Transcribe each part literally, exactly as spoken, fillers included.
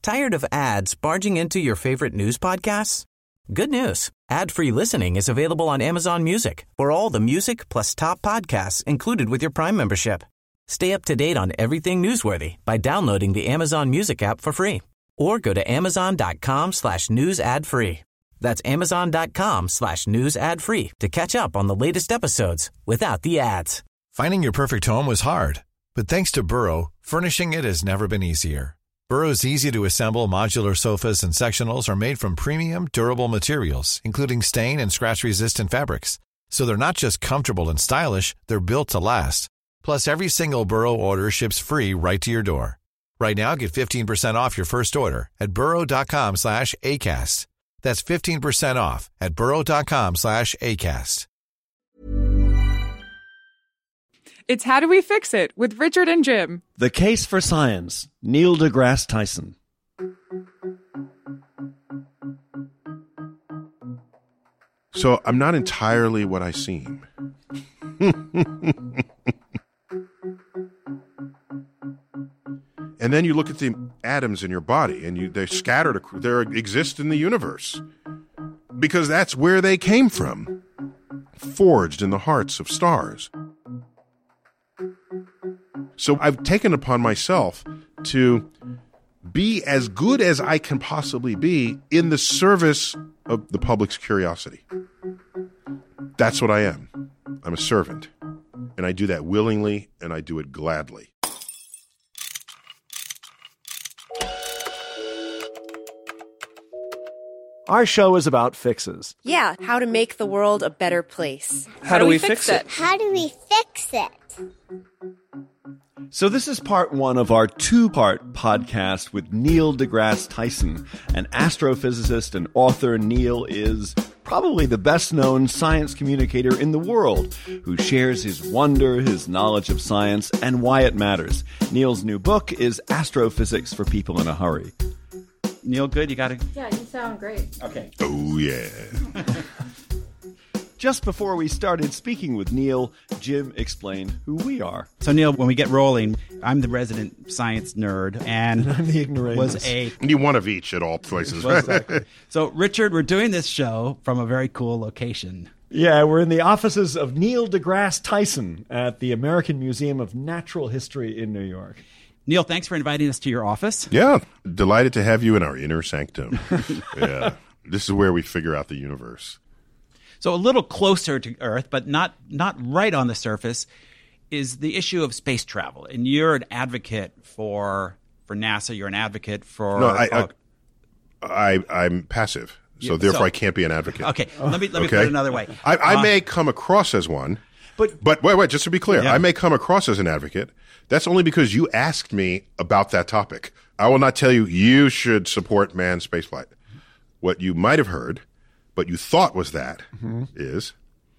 Tired of ads barging into your favorite news podcasts? Good news. Ad-free listening is available on Amazon Music for all the music plus top podcasts included with your Prime membership. Stay up to date on everything newsworthy by downloading the Amazon Music app for free or go to amazon.com slash news ad free. That's amazon.com slash news ad free to catch up on the latest episodes without the ads. Finding your perfect home was hard, but thanks to Burrow, furnishing it has never been easier. Burrow's easy-to-assemble modular sofas and sectionals are made from premium, durable materials, including stain and scratch-resistant fabrics. So they're not just comfortable and stylish, they're built to last. Plus, every single Burrow order ships free right to your door. Right now, get fifteen percent off your first order at burrow.com slash ACAST. That's fifteen percent off at burrow.com slash ACAST. It's How Do We Fix It with Richard and Jim. The Case for Science, Neil deGrasse Tyson. So I'm not entirely what I seem. And then you look at the atoms in your body, and you, they're scattered, they exist in the universe. Because that's where they came from, forged in the hearts of stars. So I've taken upon myself to be as good as I can possibly be in the service of the public's curiosity. That's what I am. I'm a servant. And I do that willingly, and I do it gladly. Our show is about fixes. Yeah, how to make the world a better place. How, how do we fix it? How do we fix it? So this is part one of our two-part podcast with Neil deGrasse Tyson, an astrophysicist and author. Neil is probably the best-known science communicator in the world, who shares his wonder, his knowledge of science, and why it matters. Neil's new book is Astrophysics for People in a Hurry. Neil, good? You got it? Yeah, you sound great. Okay. Oh, yeah. Just before we started speaking with Neil, Jim explained who we are. So, Neil, when we get rolling, I'm the resident science nerd, and, and I'm the ignoramus. Was a you one of each at all places. Well, exactly. So, Richard, we're doing this show from a very cool location. Yeah, we're in the offices of Neil deGrasse Tyson at the American Museum of Natural History in New York. Neil, thanks for inviting us to your office. Yeah, delighted to have you in our inner sanctum. Yeah, this is where we figure out the universe. So a little closer to Earth, but not not right on the surface, is the issue of space travel. And you're an advocate for for NASA. You're an advocate for. No, I, uh, I, I I'm passive, so yeah, therefore so, I can't be an advocate. Okay, let me let me okay? put it another way. I, I uh, may come across as one, but but wait, wait. Just to be clear, yeah. I may come across as an advocate. That's only because you asked me about that topic. I will not tell you you should support manned spaceflight. What you might have heard, but you thought was that, mm-hmm. is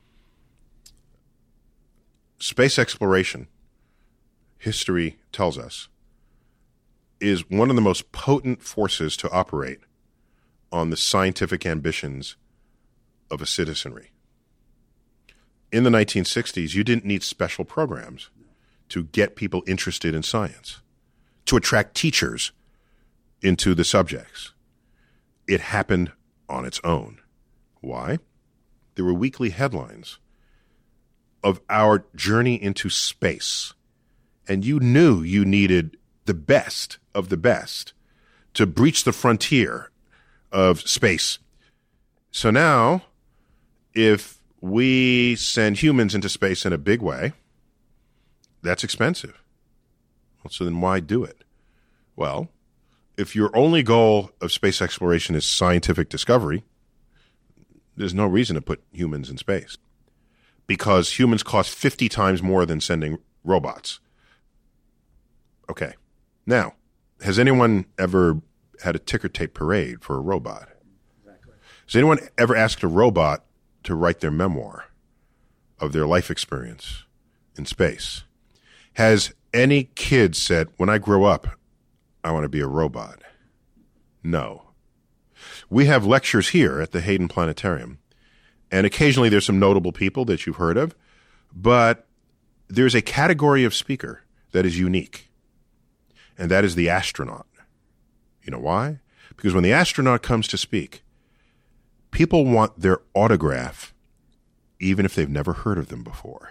space exploration, history tells us, is one of the most potent forces to operate on the scientific ambitions of a citizenry. In the nineteen sixties, you didn't need special programs to get people interested in science, to attract teachers into the subjects. It happened on its own. Why? There were weekly headlines of our journey into space, and you knew you needed the best of the best to breach the frontier of space. So now, if we send humans into space in a big way, that's expensive. Well, so then why do it? Well, if your only goal of space exploration is scientific discovery, there's no reason to put humans in space, because humans cost fifty times more than sending robots. Okay. Now, has anyone ever had a ticker tape parade for a robot? Exactly. Has anyone ever asked a robot to write their memoir of their life experience in space? Has any kid said, when I grow up, I want to be a robot? No. We have lectures here at the Hayden Planetarium, and occasionally there's some notable people that you've heard of, but there's a category of speaker that is unique, and that is the astronaut. You know why? Because when the astronaut comes to speak, people want their autograph even if they've never heard of them before.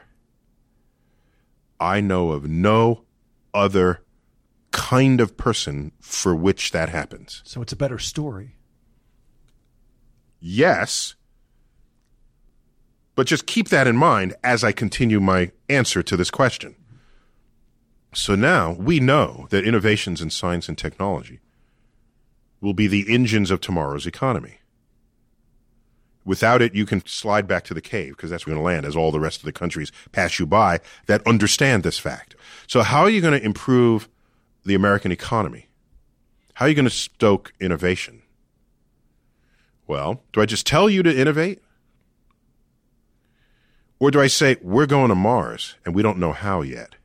I know of no other kind of person for which that happens. So it's a better story. Yes. But just keep that in mind as I continue my answer to this question. So now we know that innovations in science and technology will be the engines of tomorrow's economy. Without it, you can slide back to the cave because that's where you're going to land as all the rest of the countries pass you by that understand this fact. So how are you going to improve the American economy? How are you going to stoke innovation? Well, do I just tell you to innovate? Or do I say, we're going to Mars and we don't know how yet?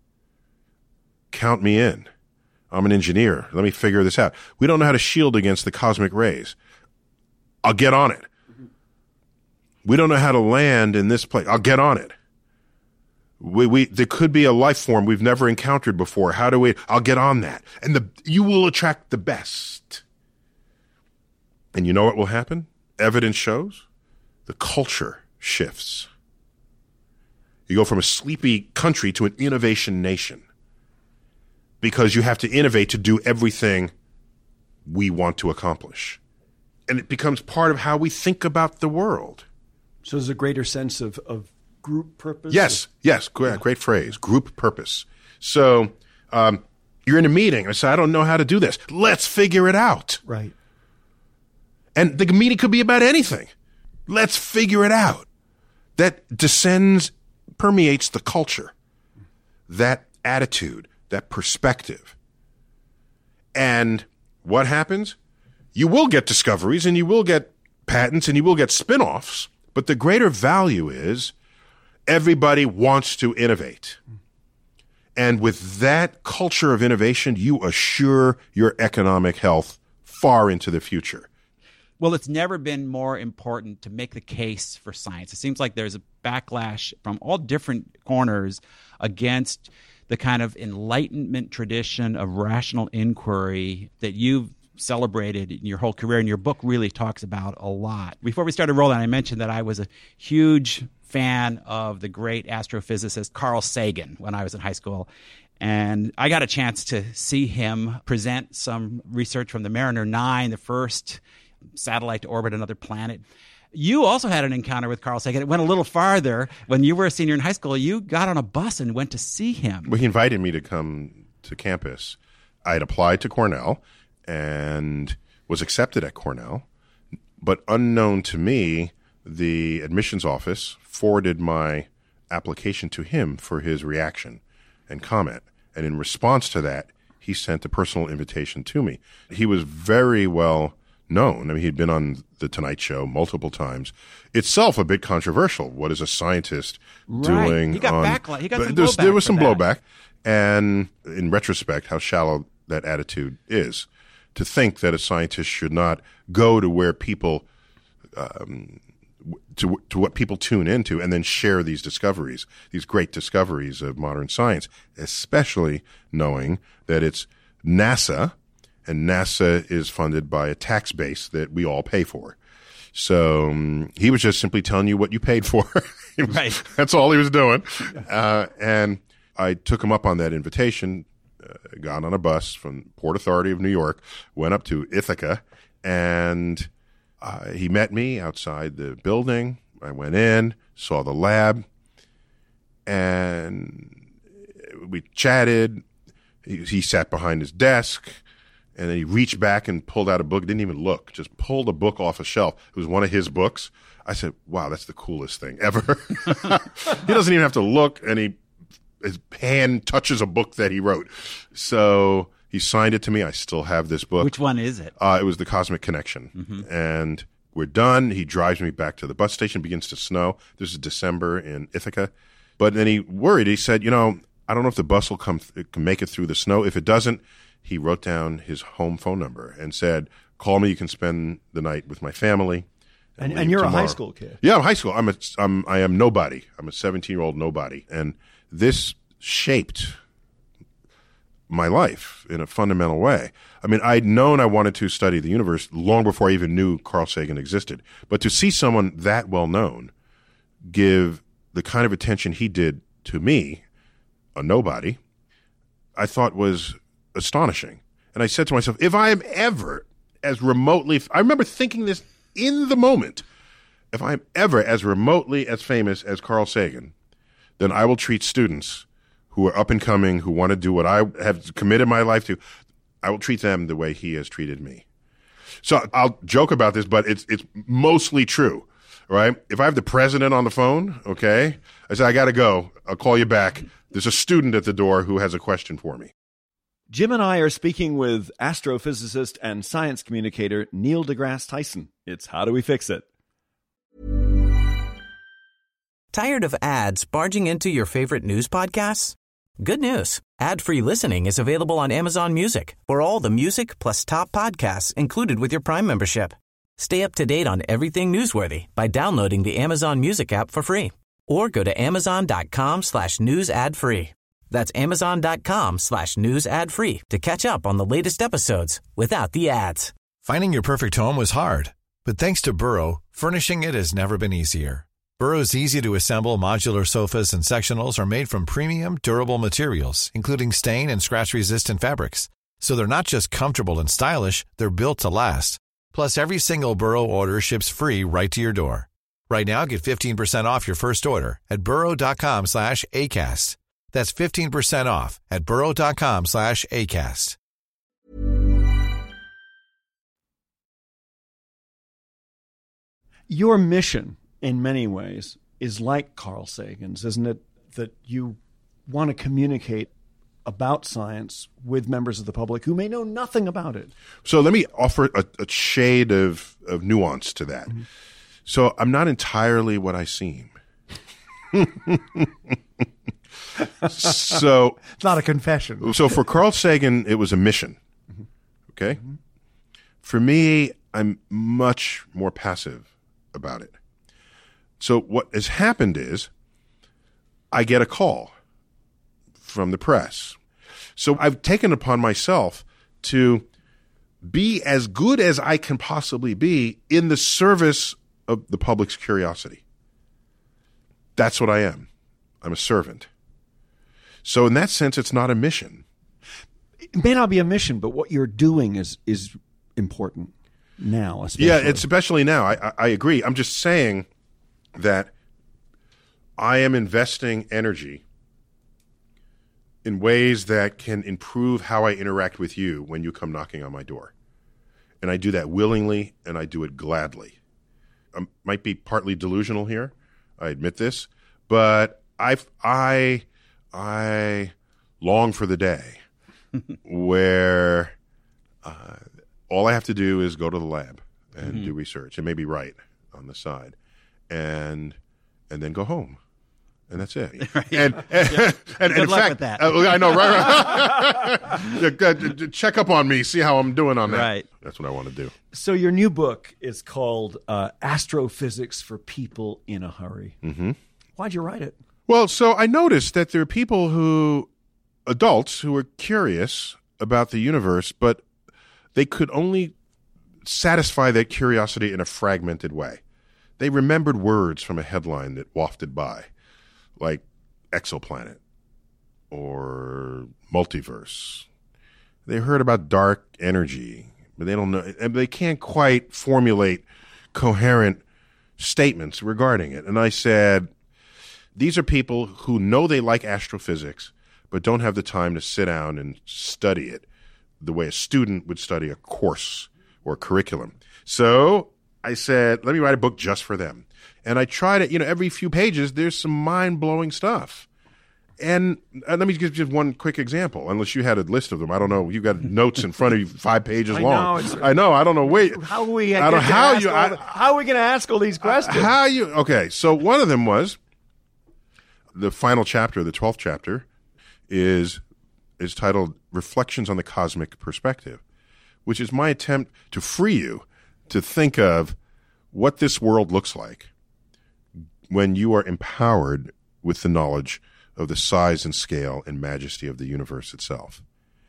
Count me in. I'm an engineer. Let me figure this out. We don't know how to shield against the cosmic rays. I'll get on it. We don't know how to land in this place. I'll get on it. We, we, there could be a life form we've never encountered before. How do we? I'll get on that. And the, you will attract the best. And you know what will happen? Evidence shows the culture shifts. You go from a sleepy country to an innovation nation because you have to innovate to do everything we want to accomplish. And it becomes part of how we think about the world. So there's a greater sense of, of group purpose? Yes, yes, great, great phrase, group purpose. So um, you're in a meeting. I say, I don't know how to do this. Let's figure it out. Right. And the meeting could be about anything. Let's figure it out. That descends, permeates the culture, that attitude, that perspective. And what happens? You will get discoveries and you will get patents and you will get spin-offs. But the greater value is everybody wants to innovate. And with that culture of innovation, you assure your economic health far into the future. Well, it's never been more important to make the case for science. It seems like there's a backlash from all different corners against the kind of Enlightenment tradition of rational inquiry that you've celebrated in your whole career, and your book really talks about a lot. Before we started rolling, I mentioned that I was a huge fan of the great astrophysicist Carl Sagan when I was in high school. And I got a chance to see him present some research from the Mariner nine, the first satellite to orbit another planet. You also had an encounter with Carl Sagan. It went a little farther. When you were a senior in high school, you got on a bus and went to see him. Well, he invited me to come to campus. I had applied to Cornell and was accepted at Cornell. But unknown to me, the admissions office forwarded my application to him for his reaction and comment. And in response to that, he sent a personal invitation to me. He was very well known. I mean, he'd been on The Tonight Show multiple times. Itself a bit controversial. What is a scientist right. doing? He got on, backlash. He got some blowback. There was some that. blowback. And in retrospect, how shallow that attitude is. To think that a scientist should not go to where people, um, to to what people tune into, and then share these discoveries, these great discoveries of modern science, especially knowing that it's NASA, and NASA is funded by a tax base that we all pay for. So um, he was just simply telling you what you paid for. was, right. That's all he was doing. Uh, and I took him up on that invitation. Uh, got on a bus from Port Authority of New York, went up to Ithaca, and uh, he met me outside the building. I went in, saw the lab, and we chatted. He, he sat behind his desk, and then he reached back and pulled out a book. Didn't even look, just pulled a book off a shelf. It was one of his books. I said, wow, that's the coolest thing ever. He doesn't even have to look, and he his hand touches a book that he wrote. So he signed it to me. I still have this book. Which one is it? Uh, it was The Cosmic Connection. Mm-hmm. And we're done. He drives me back to the bus station. It begins to snow. This is December in Ithaca. But then he worried. He said, you know, I don't know if the bus will come th- can make it through the snow. If it doesn't, he wrote down his home phone number and said, call me. You can spend the night with my family. And, and, and you're tomorrow. A high school kid. Yeah, I'm high school. I'm a, I'm, I am nobody. I'm a seventeen-year-old nobody. And this shaped my life in a fundamental way. I mean, I'd known I wanted to study the universe long before I even knew Carl Sagan existed. But to see someone that well known give the kind of attention he did to me, a nobody, I thought was astonishing. And I said to myself, if I am ever as remotely, I remember thinking this in the moment, if I'm ever as remotely as famous as Carl Sagan, then I will treat students who are up and coming, who want to do what I have committed my life to, I will treat them the way he has treated me. So I'll joke about this, but it's it's mostly true, right? If I have the president on the phone, okay, I say, I got to go. I'll call you back. There's a student at the door who has a question for me. Jim and I are speaking with astrophysicist and science communicator Neil deGrasse Tyson. It's How Do We Fix It? Tired of ads barging into your favorite news podcasts? Good news. Ad-free listening is available on Amazon Music for all the music plus top podcasts included with your Prime membership. Stay up to date on everything newsworthy by downloading the Amazon Music app for free or go to amazon.com slash news ad free. That's amazon.com slash news ad free to catch up on the latest episodes without the ads. Finding your perfect home was hard, but thanks to Burrow, furnishing it has never been easier. Burrow's easy-to-assemble modular sofas and sectionals are made from premium, durable materials, including stain and scratch-resistant fabrics. So they're not just comfortable and stylish, they're built to last. Plus, every single Burrow order ships free right to your door. Right now, get fifteen percent off your first order at burrow.com slash ACAST. That's fifteen percent off at burrow.com slash ACAST. Your mission, in many ways, is like Carl Sagan's, isn't it? That you want to communicate about science with members of the public who may know nothing about it. So let me offer a, a shade of, of nuance to that. Mm-hmm. So I'm not entirely what I seem. So it's not a confession. So for Carl Sagan, it was a mission. Mm-hmm. Okay? Mm-hmm. For me, I'm much more passive about it. So what has happened is I get a call from the press. So I've taken upon myself to be as good as I can possibly be in the service of the public's curiosity. That's what I am. I'm a servant. So in that sense, it's not a mission. It may not be a mission, but what you're doing is is important now. Especially. Yeah, it's especially now. I, I, I agree. I'm just saying that I am investing energy in ways that can improve how I interact with you when you come knocking on my door. And I do that willingly, and I do it gladly. I might be partly delusional here. I admit this. But I, I, I long for the day where uh, all I have to do is go to the lab and mm-hmm. do research and maybe write on the side. And and then go home, and that's it. Right. And, and, yeah. and, and Good in luck fact, with that. uh, I know, right? right. Check up on me, see how I'm doing on that. Right. That's what I want to do. So your new book is called uh, Astrophysics for People in a Hurry. Mm-hmm. Why'd you write it? Well, so I noticed that there are people who, adults, who are curious about the universe, but they could only satisfy that curiosity in a fragmented way. They remembered words from a headline that wafted by, like exoplanet or multiverse. They heard about dark energy, but they don't know, and they can't quite formulate coherent statements regarding it. And I said, these are people who know they like astrophysics, but don't have the time to sit down and study it the way a student would study a course or curriculum. So I said, let me write a book just for them. And I tried it, you know, every few pages, there's some mind-blowing stuff. And uh, let me give just one quick example, unless you had a list of them. I don't know. You got notes in front of you, five pages I long. Know, I know. I don't know. Wait. How are we? I don't how you. All I, the, how are we going to ask all these questions? How you? Okay. So one of them was the final chapter, the twelfth chapter, is is titled "Reflections on the Cosmic Perspective," which is my attempt to free you to think of what this world looks like when you are empowered with the knowledge of the size and scale and majesty of the universe itself.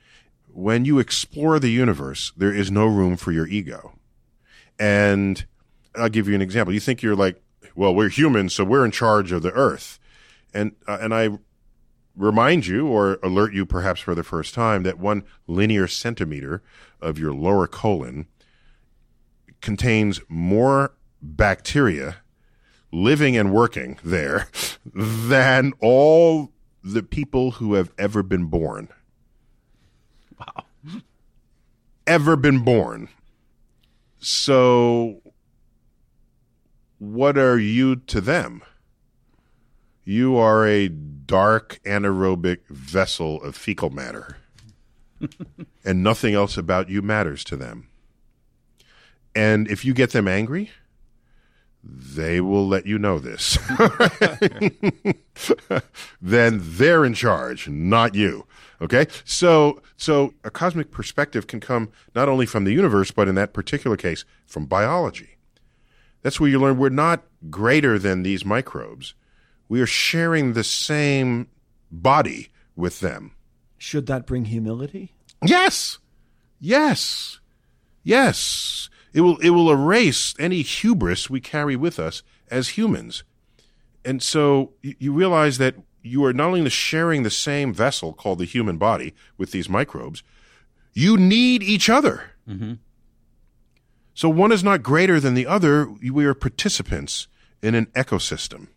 when you explore the universe, there is no room for your ego. And I'll give you an example. You think you're like, well, we're humans, so we're in charge of the earth. And, uh, and I remind you or alert you perhaps for the first time that one linear centimeter of your lower colon contains more bacteria living and working there than all the people who have ever been born. Wow. Ever been born. So what are you to them? You are a dark anaerobic vessel of fecal matter. And nothing else about you matters to them. And if you get them angry, they will let you know this. Then they're in charge, not you. Okay? So so a cosmic perspective can come not only from the universe, but in that particular case, from biology. That's where you learn we're not greater than these microbes. We are sharing the same body with them. Should that bring humility? Yes. Yes. Yes. It will it will erase any hubris we carry with us as humans. And so you, you realize that you are not only sharing the same vessel called the human body with these microbes, you need each other. Mm-hmm. So one is not greater than the other. We are participants in an ecosystem.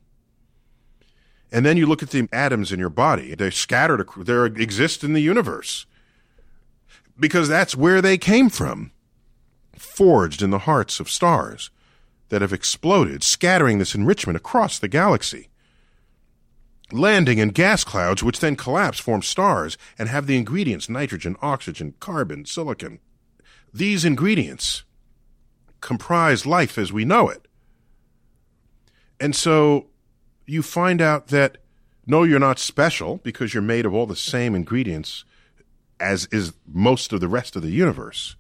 And then you look at the atoms in your body. They're scattered, they exist in the universe. Because that's where they came from. Forged in the hearts of stars that have exploded, scattering this enrichment across the galaxy. Landing in gas clouds, which then collapse, form stars, and have the ingredients nitrogen, oxygen, carbon, silicon. These ingredients comprise life as we know it. And so you find out that, no, you're not special because you're made of all the same ingredients as is most of the rest of the universe.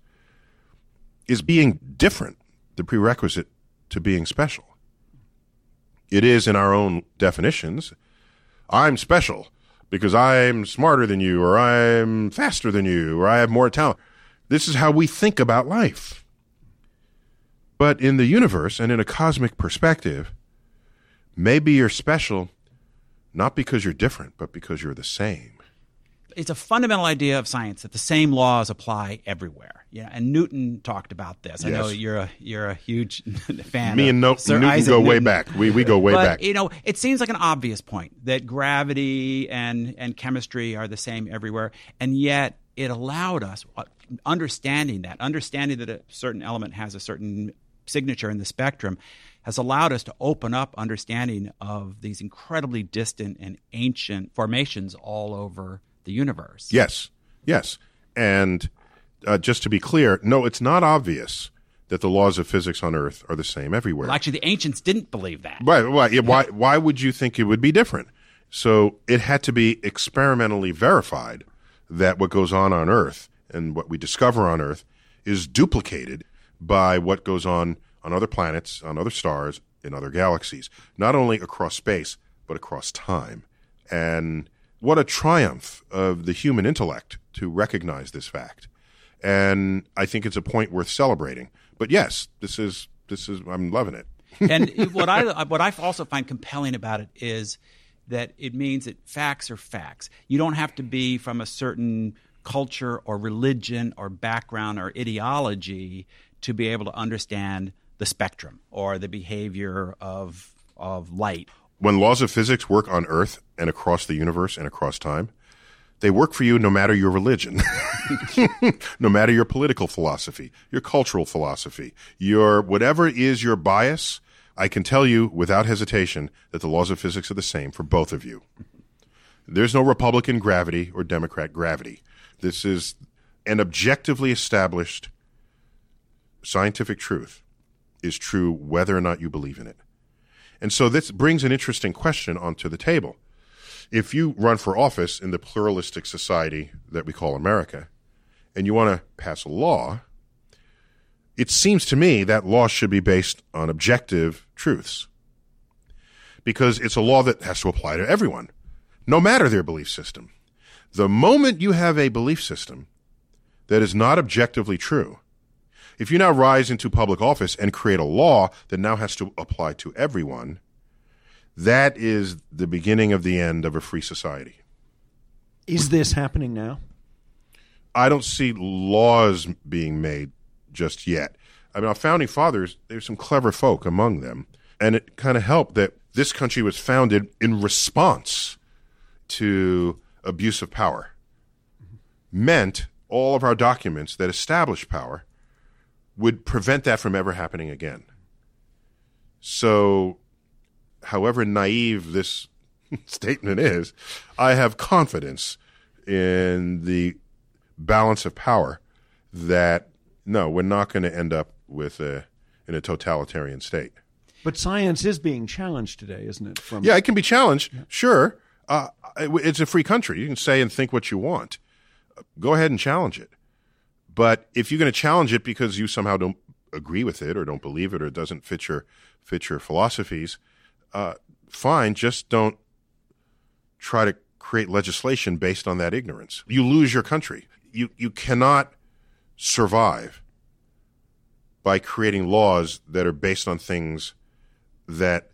Is being different the prerequisite to being special? It is in our own definitions. I'm special because I'm smarter than you, or I'm faster than you, or I have more talent. This is how we think about life. But in the universe and in a cosmic perspective, maybe you're special not because you're different, but because you're the same. It's a fundamental idea of science that the same laws apply everywhere. Yeah, and Newton talked about this. I Yes. know you're a you're a huge fan. Me of and no- Sir Newton Isaac go way Newton. back. We we go way but, back. You know, it seems like an obvious point that gravity and and chemistry are the same everywhere, and yet it allowed us uh, understanding that, understanding that a certain element has a certain signature in the spectrum, has allowed us to open up understanding of these incredibly distant and ancient formations all over the universe. Yes, yes. And uh, just to be clear, no, it's not obvious that the laws of physics on Earth are the same everywhere. Well, actually, the ancients didn't believe that. Why, why, yeah, why, why would you think it would be different? So it had to be experimentally verified that what goes on on Earth and what we discover on Earth is duplicated by what goes on on other planets, on other stars, in other galaxies, not only across space, but across time. And what a triumph of the human intellect to recognize this fact. And I think it's a point worth celebrating. But yes, this is this is I'm loving it. And what I what I also find compelling about it is that it means that facts are facts. You don't have to be from a certain culture or religion or background or ideology to be able to understand the spectrum or the behavior of of light. When laws of physics work on Earth and across the universe and across time, they work for you no matter your religion, no matter your political philosophy, your cultural philosophy, your whatever is your bias. I can tell you without hesitation that the laws of physics are the same for both of you. There's no Republican gravity or Democrat gravity. This is an objectively established scientific truth is true whether or not you believe in it. And so this brings an interesting question onto the table. If you run for office in the pluralistic society that we call America, and you want to pass a law, it seems to me that law should be based on objective truths. Because it's a law that has to apply to everyone, no matter their belief system. The moment you have a belief system that is not objectively true, if you now rise into public office and create a law that now has to apply to everyone, that is the beginning of the end of a free society. Is this happening now? I don't see laws being made just yet. I mean, our founding fathers, there's some clever folk among them, and it kind of helped that this country was founded in response to abuse of power. Meant all of our documents that establish power would prevent that from ever happening again. So, however naive this statement is, I have confidence in the balance of power that, no, we're not going to end up with a in a totalitarian state. But science is being challenged today, isn't it? From yeah, it can be challenged, yeah. Sure. Uh, it's a free country. You can say and think what you want. Go ahead and challenge it. But if you're going to challenge it because you somehow don't agree with it or don't believe it or it doesn't fit your fit your philosophies, uh, fine. Just don't try to create legislation based on that ignorance. You lose your country. You you cannot survive by creating laws that are based on things that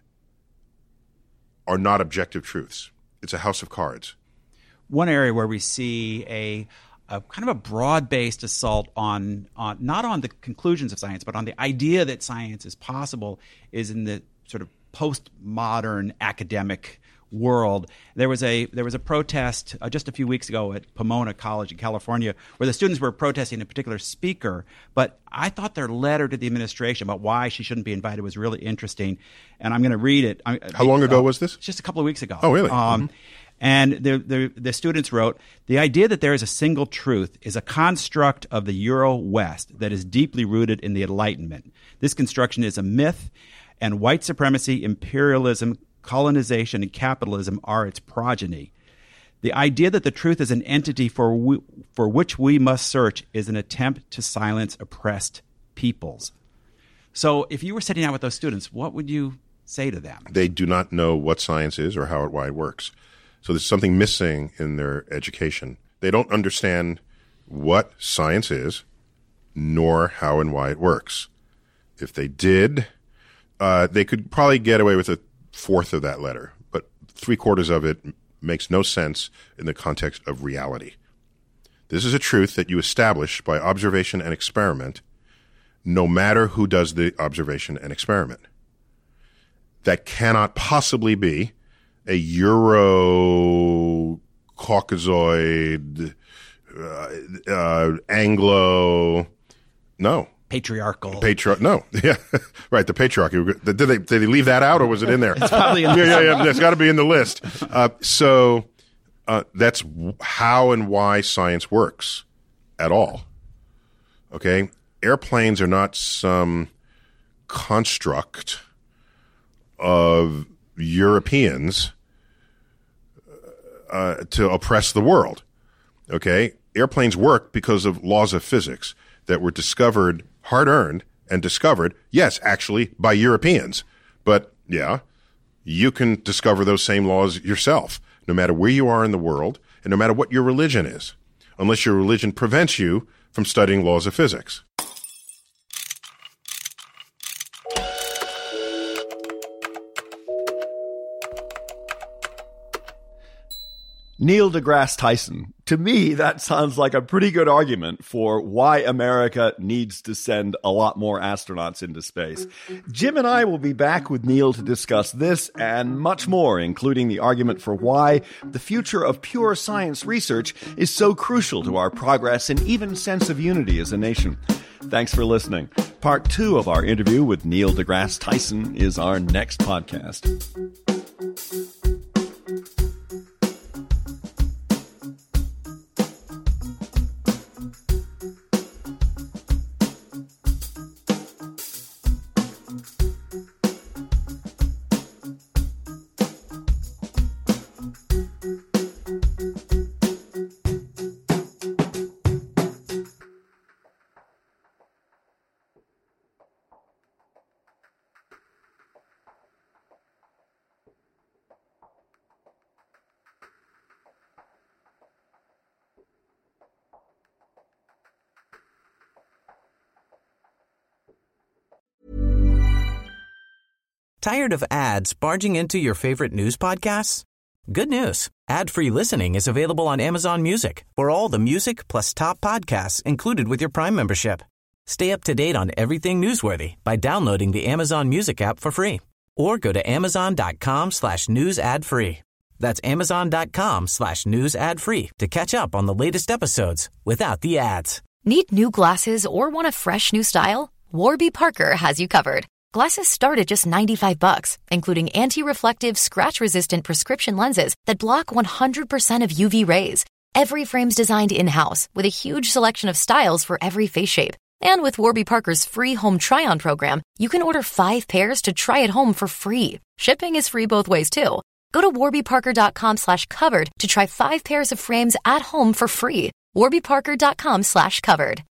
are not objective truths. It's a house of cards. One area where we see a, a kind of a broad-based assault on, on not on the conclusions of science, but on the idea that science is possible is in the sort of postmodern academic world. There was a there was a protest uh, just a few weeks ago at Pomona College in California where the students were protesting a particular speaker, but I thought their letter to the administration about why she shouldn't be invited was really interesting, and I'm going to read it. I, How long ago uh, was this? Just a couple of weeks ago. Oh, really? Um, mm-hmm. And the, the the students wrote, "The idea that there is a single truth is a construct of the Euro-West that is deeply rooted in the Enlightenment. This construction is a myth, and white supremacy, imperialism, colonization, and capitalism are its progeny. The idea that the truth is an entity for we, for which we must search is an attempt to silence oppressed peoples." So if you were sitting down with those students, what would you say to them? They do not know what science is or how it, why it works. So there's something missing in their education. They don't understand what science is, nor how and why it works. If they did, uh, they could probably get away with a fourth of that letter, but three quarters of it makes no sense in the context of reality. This is a truth that you establish by observation and experiment, no matter who does the observation and experiment. That cannot possibly be a Euro, Caucasoid, uh, uh, Anglo, no. Patriarchal. Patri- no. Yeah. Right. The patriarchy. Did they, did they leave that out or was it in there? It's probably in there. Yeah, yeah, yeah. It's got to be in the list. Uh, so uh, that's how and why science works at all. Okay? Airplanes are not some construct of Europeans uh, to oppress the world. Okay? Airplanes work because of laws of physics that were discovered, hard-earned, and discovered, yes, actually, by Europeans. But, yeah, you can discover those same laws yourself, no matter where you are in the world, and no matter what your religion is, unless your religion prevents you from studying laws of physics. Neil deGrasse Tyson. To me, that sounds like a pretty good argument for why America needs to send a lot more astronauts into space. Jim and I will be back with Neil to discuss this and much more, including the argument for why the future of pure science research is so crucial to our progress and even sense of unity as a nation. Thanks for listening. Part two of our interview with Neil deGrasse Tyson is our next podcast. Tired of ads barging into your favorite news podcasts? Good news. Ad-free listening is available on Amazon Music for all the music plus top podcasts included with your Prime membership. Stay up to date on everything newsworthy by downloading the Amazon Music app for free or go to amazon.com slash news ad free. That's amazon.com slash news ad free to catch up on the latest episodes without the ads. Need new glasses or want a fresh new style? Warby Parker has you covered. Glasses start at just ninety-five bucks, including anti-reflective, scratch-resistant prescription lenses that block one hundred percent of U V rays. Every frame's designed in-house with a huge selection of styles for every face shape. And with Warby Parker's free home try-on program, you can order five pairs to try at home for free. Shipping is free both ways, too. Go to warbyparker.com slash covered to try five pairs of frames at home for free. warbyparker.com slash covered.